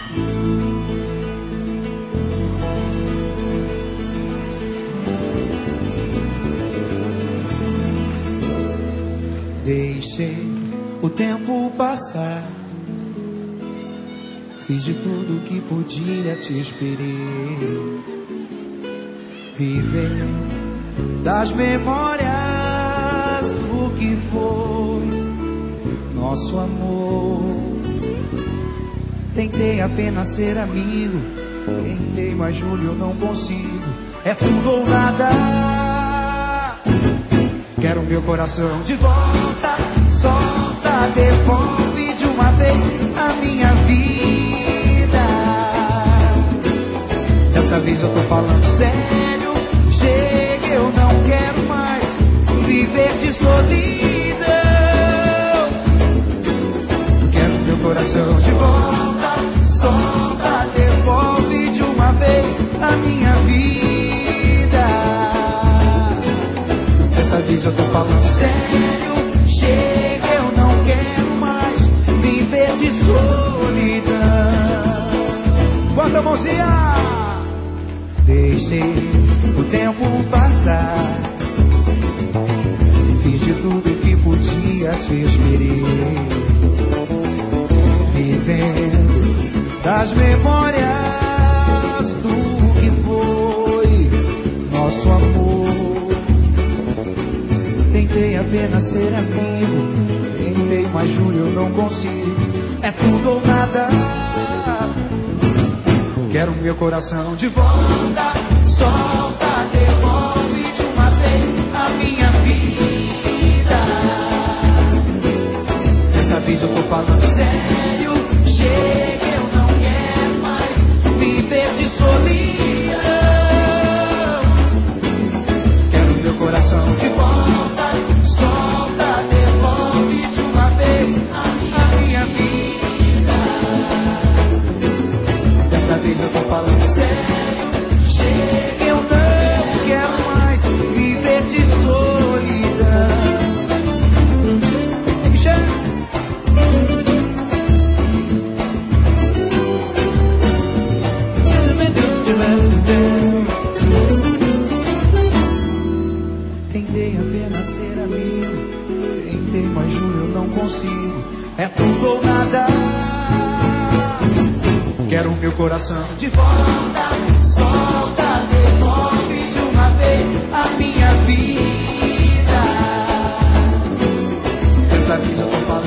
Deixei o tempo passar, fiz de tudo que podia, te esperei. Vivendo das memórias do que foi nosso amor. Tentei apenas ser amigo, tentei, mas juro eu não consigo. É tudo ou nada. Quero meu coração de volta, solta, devolve de uma vez a minha vida. Dessa vez eu tô falando sério, chega, eu não quero mais viver de solidão. Quero meu coração de volta, solta, devolve de uma vez a minha vida. Dessa vez eu tô falando sério, chega, eu não quero mais viver de solidão. Bota a mãozinha! Deixei o tempo passar, fiz de tudo que podia, te esperei. Vivendo das memórias do que foi nosso amor. Tentei apenas ser amigo, tentei, mas juro eu não consigo. É tudo ou nada. Quero meu coração de volta, solta, devolve de uma vez a minha vida. Dessa vez eu tô falando sério, chega, eu não quero mais viver de solidão. Quero meu coração de volta, solta, devolve de uma vez a minha vida. Dessa vez eu tô falando sério, chega, eu não quero mais viver de solidão. Tentei apenas ser amigo, tentei, mas juro eu não consigo. É tudo ou nada. Quero meu coração de volta, solta, devolve de uma vez a minha vida. Dessa vez eu tô falando